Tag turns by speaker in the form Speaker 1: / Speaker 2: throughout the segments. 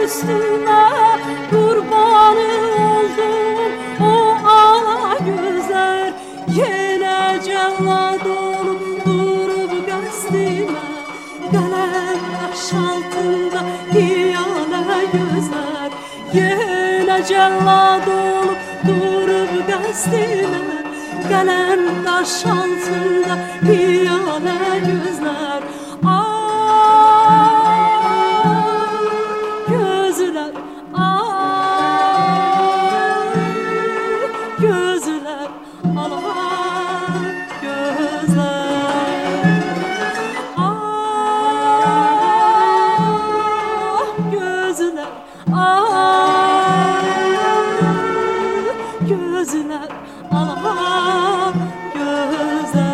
Speaker 1: üstüne kurbanı oldum o ala gözler. Yine cellad olup durup gözdime, kalem taş altında hiyale gözler. Yine cellad olup durup gözdime, kalem taş altında hiyale gözler. Gözler, gözler, Allah gözler, gözler, gözler, Allah gözler.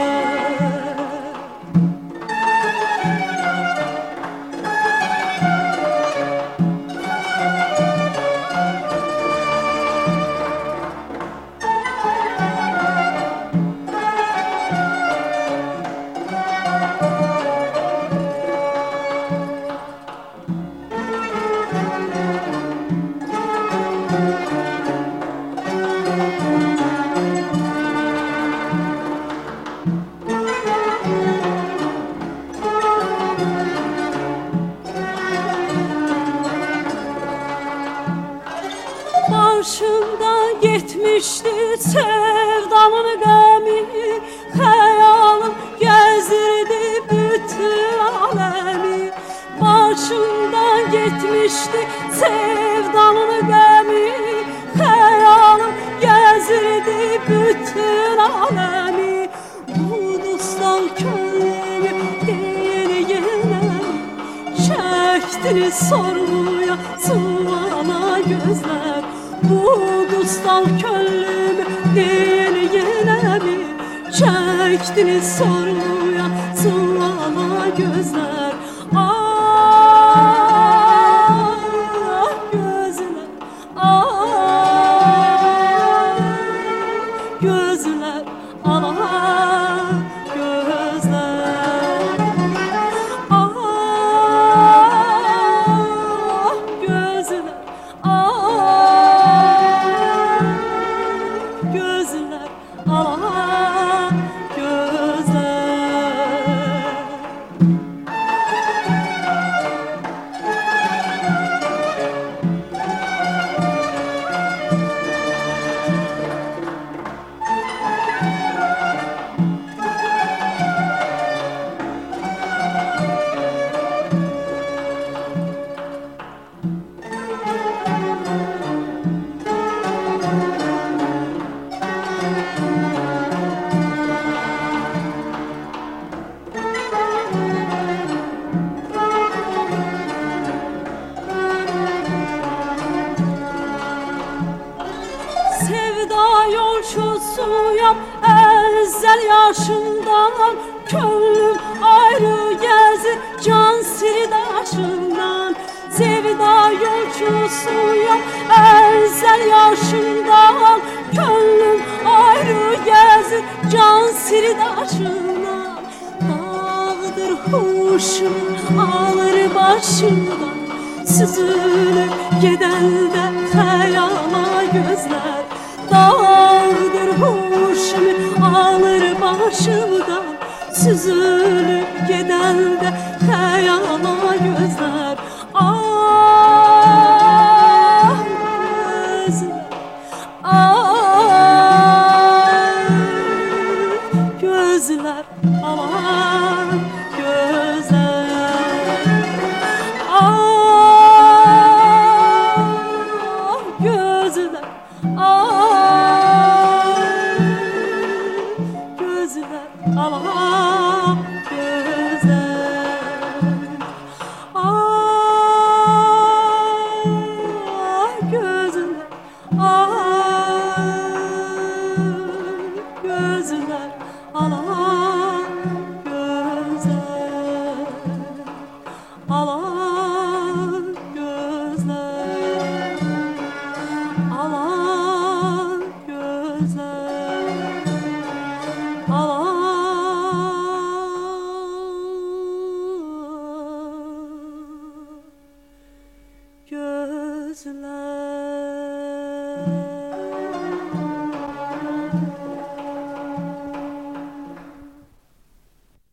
Speaker 1: Başımdan gitmişti sevdamın gemi, hayalım gezdirdi bütün alemi. Başımdan gitmişti sevdamın gemi, hayalım gezdirdi bütün alemi. Bu dosttan könlümü değil yine, çektiğini sormuya sığana gözler. Bu dostal könlümü değil yine mi, çektiğini sormuya sığana gözler. Gözler, gözler, Allah gözler, gözler, gözler, Allah gözler. Sevda yolcusuyum ezel yaşımdan, könlüm ayrı gezir can sirdaşından. Sevda yolcusuyum ezel yaşımdan, könlüm ayrı gezir can sirdaşından. Dağdır huşum alır başımdan, süzülüp giden de hayala gözler. Dağdır huşum alır başımdan, süzülüp giden de hayala gözler. Gözler, gözler, aman gözler, gözler, gözler, aman gözler, gözler, gözler, aman gözler, aman gözler, aman gözler, aman